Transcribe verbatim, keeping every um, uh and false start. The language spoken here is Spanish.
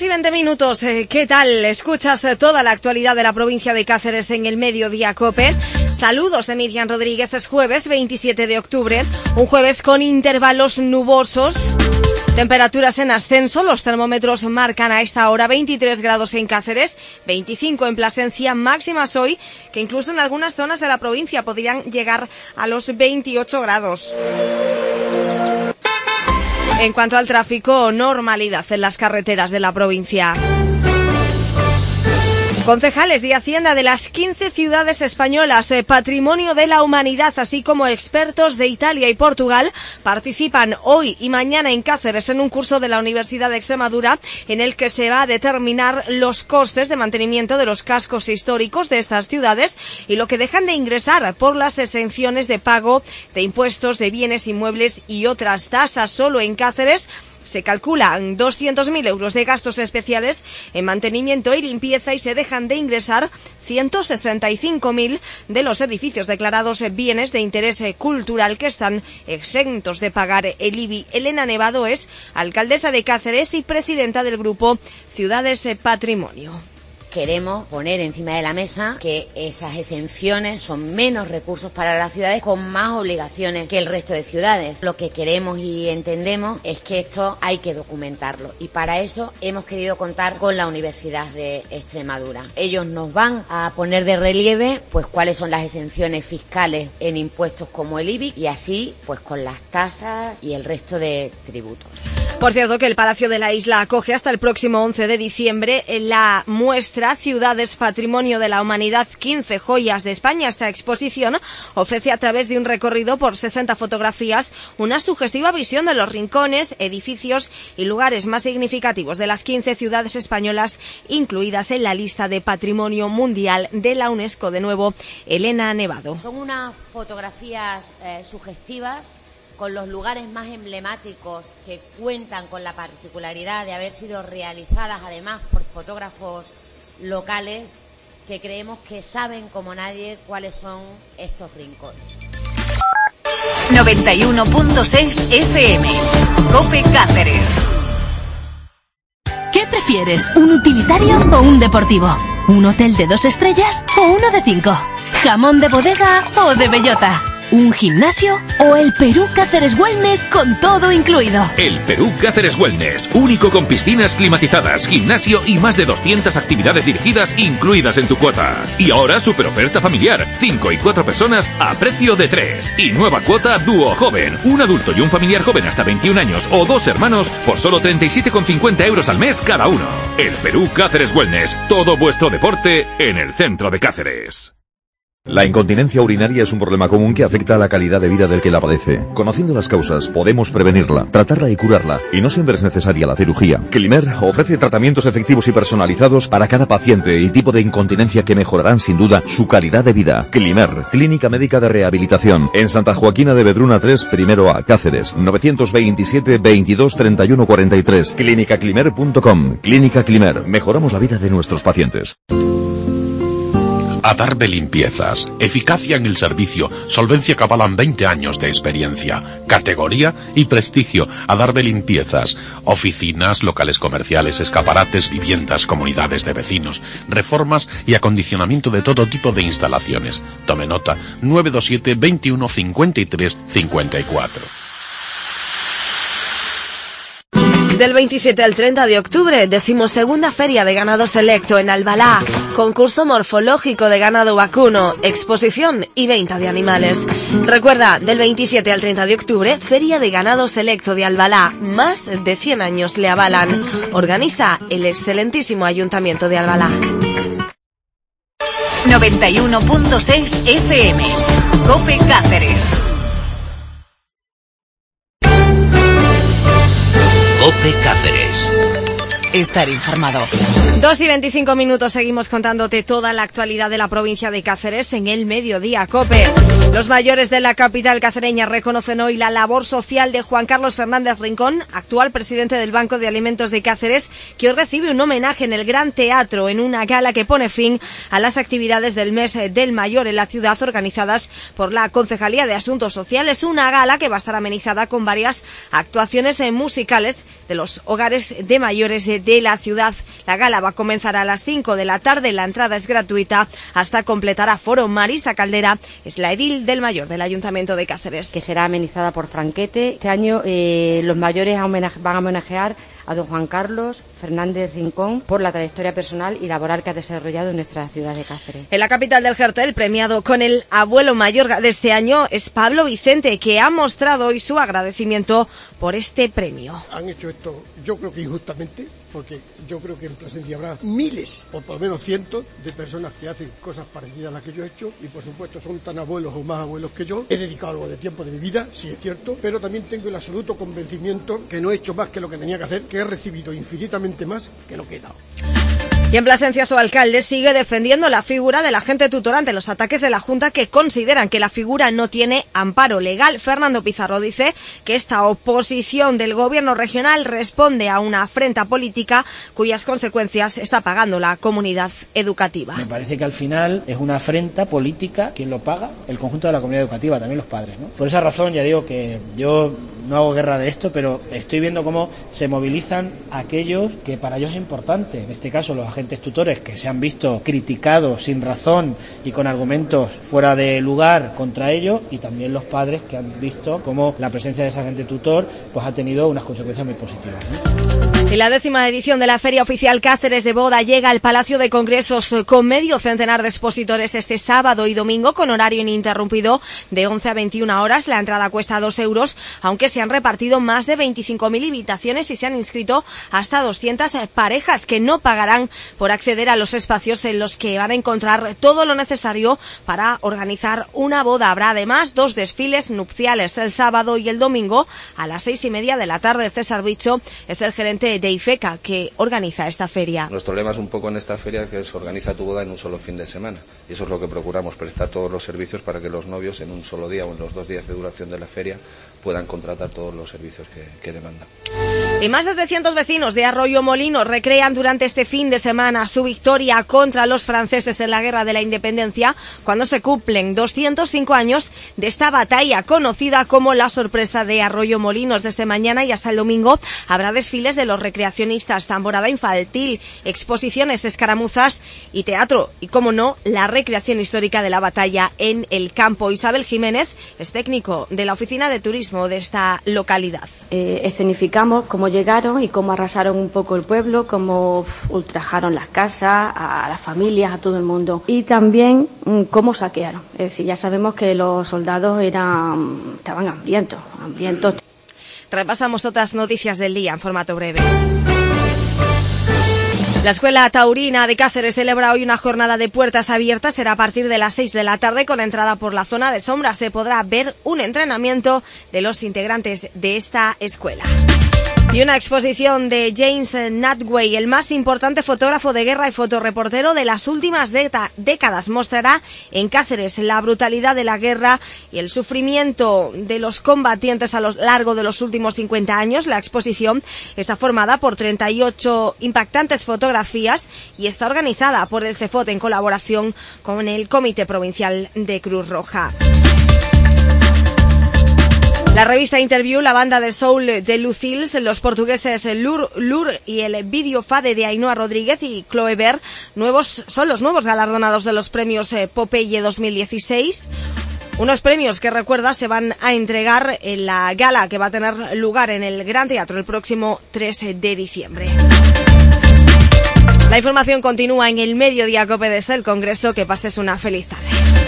y veinte minutos, ¿qué tal? Escuchas toda la actualidad de la provincia de Cáceres en el Mediodía COPE. Saludos de Miriam Rodríguez, es jueves veintisiete de octubre, un jueves con intervalos nubosos. Temperaturas en ascenso, los termómetros marcan a esta hora veintitrés grados en Cáceres, veinticinco en Plasencia, máximas hoy, que incluso en algunas zonas de la provincia podrían llegar a los veintiocho grados. En cuanto al tráfico, normalidad en las carreteras de la provincia. Concejales de Hacienda de las quince ciudades españolas, eh, Patrimonio de la Humanidad, así como expertos de Italia y Portugal, participan hoy y mañana en Cáceres en un curso de la Universidad de Extremadura en el que se va a determinar los costes de mantenimiento de los cascos históricos de estas ciudades y lo que dejan de ingresar por las exenciones de pago de impuestos de bienes inmuebles y otras tasas. Solo en Cáceres se calculan doscientos mil euros de gastos especiales en mantenimiento y limpieza y se dejan de ingresar ciento sesenta y cinco mil de los edificios declarados bienes de interés cultural que están exentos de pagar el I B I. Elena Nevado es alcaldesa de Cáceres y presidenta del grupo Ciudades Patrimonio. Queremos poner encima de la mesa que esas exenciones son menos recursos para las ciudades con más obligaciones que el resto de ciudades. Lo que queremos y entendemos es que esto hay que documentarlo y para eso hemos querido contar con la Universidad de Extremadura. Ellos nos van a poner de relieve pues cuáles son las exenciones fiscales en impuestos como el I B I y así pues con las tasas y el resto de tributos. Por cierto que el Palacio de la Isla acoge hasta el próximo once de diciembre la muestra Ciudades Patrimonio de la Humanidad, quince joyas de España. Esta exposición ofrece a través de un recorrido por sesenta fotografías una sugestiva visión de los rincones, edificios y lugares más significativos de las quince ciudades españolas incluidas en la lista de Patrimonio Mundial de la UNESCO. De nuevo, Elena Nevado. Son unas fotografías eh, sugestivas con los lugares más emblemáticos que cuentan con la particularidad de haber sido realizadas además por fotógrafos locales que creemos que saben como nadie cuáles son estos rincones. noventa y uno punto seis F M, COPE Cáceres. ¿Qué prefieres, un utilitario o un deportivo? ¿Un hotel de dos estrellas o uno de cinco? ¿Jamón de bodega o de bellota? ¿Un gimnasio o el Perú Cáceres Wellness con todo incluido? El Perú Cáceres Wellness, único con piscinas climatizadas, gimnasio y más de doscientas actividades dirigidas incluidas en tu cuota. Y ahora super oferta familiar, cinco y cuatro personas a precio de tres. Y nueva cuota dúo joven, un adulto y un familiar joven hasta veintiún años o dos hermanos por solo treinta y siete con cincuenta euros al mes cada uno. El Perú Cáceres Wellness, todo vuestro deporte en el centro de Cáceres. La incontinencia urinaria es un problema común que afecta a la calidad de vida del que la padece. Conociendo las causas, podemos prevenirla, tratarla y curarla, y no siempre es necesaria la cirugía. Climer ofrece tratamientos efectivos y personalizados para cada paciente y tipo de incontinencia que mejorarán sin duda su calidad de vida. Climer, Clínica Médica de Rehabilitación, en Santa Joaquina de Vedruna tres, primero A, Cáceres, novecientos veintisiete, veintidós, treinta y uno, cuarenta y tres, clínica climer punto com. Clínica Climer, mejoramos la vida de nuestros pacientes. Adarve Limpiezas. Eficacia en el servicio, solvencia que avalan veinte años de experiencia, categoría y prestigio. Adarve Limpiezas. Oficinas, locales comerciales, escaparates, viviendas, comunidades de vecinos, reformas y acondicionamiento de todo tipo de instalaciones. Tome nota, nueve dos siete, veintiuno, cincuenta y tres, cincuenta y cuatro. Del veintisiete al treinta de octubre, decimosegunda Feria de Ganado Selecto en Albalá, concurso morfológico de ganado vacuno, exposición y venta de animales. Recuerda, del veintisiete al treinta de octubre, Feria de Ganado Selecto de Albalá, más de cien años le avalan. Organiza el excelentísimo Ayuntamiento de Albalá. noventa y uno punto seis F M, COPE Cáceres. COPE Cáceres. Estar informado. Dos y veinticinco minutos, seguimos contándote toda la actualidad de la provincia de Cáceres en el Mediodía COPE. Los mayores de la capital cacereña reconocen hoy la labor social de Juan Carlos Fernández Rincón, actual presidente del Banco de Alimentos de Cáceres, que hoy recibe un homenaje en el Gran Teatro en una gala que pone fin a las actividades del mes del mayor en la ciudad organizadas por la Concejalía de Asuntos Sociales. Una gala que va a estar amenizada con varias actuaciones musicales de los hogares de mayores de la ciudad. La gala va a comenzar a las cinco de la tarde, la entrada es gratuita hasta completar aforo. Marisa Caldera es la edil del mayor del Ayuntamiento de Cáceres. Que será amenizada por Franquete. Este año eh, los mayores van a homenajear a don Juan Carlos Fernández Rincón por la trayectoria personal y laboral que ha desarrollado en nuestra ciudad de Cáceres. En la capital del Jerte, el premiado con el abuelo mayor de este año es Pablo Vicente, que ha mostrado hoy su agradecimiento por este premio. Han hecho esto, yo creo que injustamente, porque yo creo que en Plasencia habrá miles, o por lo menos cientos, de personas que hacen cosas parecidas a las que yo he hecho, y por supuesto son tan abuelos o más abuelos que yo. He dedicado algo de tiempo de mi vida, sí es cierto, pero también tengo el absoluto convencimiento que no he hecho más que lo que tenía que hacer, que he recibido infinitamente más que lo que he dado. Y en Plasencia su alcalde sigue defendiendo la figura del agente tutor ante los ataques de la Junta, que consideran que la figura no tiene amparo legal. Fernando Pizarro dice que esta oposición del gobierno regional responde a una afrenta política cuyas consecuencias está pagando la comunidad educativa. Me parece que al final es una afrenta política quien lo paga, el conjunto de la comunidad educativa, también los padres, ¿no? Por esa razón ya digo que yo no hago guerra de esto, pero estoy viendo cómo se movilizan aquellos que para ellos es importante, en este caso los agentes tutores que se han visto criticados sin razón y con argumentos fuera de lugar contra ellos, y también los padres que han visto cómo la presencia de ese agente tutor pues ha tenido unas consecuencias muy positivas, ¿no? Y la décima edición de la Feria Oficial Cáceres de Boda llega al Palacio de Congresos con medio centenar de expositores este sábado y domingo con horario ininterrumpido de once a veintiuna horas. La entrada cuesta dos euros, aunque se han repartido más de veinticinco mil invitaciones y se han inscrito hasta doscientas parejas que no pagarán por acceder a los espacios en los que van a encontrar todo lo necesario para organizar una boda. Habrá además dos desfiles nupciales el sábado y el domingo a las seis y media de la tarde. César Bicho es el gerente de IFECA, que organiza esta feria. Nuestro lema es un poco en esta feria que es organiza tu boda en un solo fin de semana, y eso es lo que procuramos, prestar todos los servicios para que los novios en un solo día o en los dos días de duración de la feria puedan contratar todos los servicios que, que demandan. Y más de trescientos vecinos de Arroyo Molino recrean durante este fin de semana su victoria contra los franceses en la Guerra de la Independencia, cuando se cumplen doscientos cinco años de esta batalla conocida como la sorpresa de Arroyo Molinos. Desde mañana y hasta el domingo habrá desfiles de los recreacionistas, tamborada infantil, exposiciones, escaramuzas y teatro. Y, como no, la recreación histórica de la batalla en el campo. Isabel Jiménez es técnico de la Oficina de Turismo de esta localidad. Eh, escenificamos cómo llegaron y cómo arrasaron un poco el pueblo, cómo uf, ultrajaron las casas, a las familias, a todo el mundo. Y también mmm, cómo saquearon. Es decir, ya sabemos que los soldados eran estaban hambrientos, hambrientos. Repasamos otras noticias del día en formato breve. La Escuela Taurina de Cáceres celebra hoy una jornada de puertas abiertas. Será a partir de las seis de la tarde con entrada por la zona de sombra. Se podrá ver un entrenamiento de los integrantes de esta escuela. Y una exposición de James Natway, el más importante fotógrafo de guerra y fotoreportero de las últimas décadas, mostrará en Cáceres la brutalidad de la guerra y el sufrimiento de los combatientes a lo largo de los últimos cincuenta años. La exposición está formada por treinta y ocho impactantes fotografías y está organizada por el CEFOT en colaboración con el Comité Provincial de Cruz Roja. La revista Interview, la banda de soul de Lucils, los portugueses Lur, Lur y el Video Fade de Ainhoa Rodríguez y Chloe Ver, nuevos, son los nuevos galardonados de los premios Popeye dos mil dieciséis. Unos premios que, recuerda, se van a entregar en la gala que va a tener lugar en el Gran Teatro el próximo tres de diciembre. La información continúa en el Mediodía Cope desde el Congreso. Que pases una feliz tarde.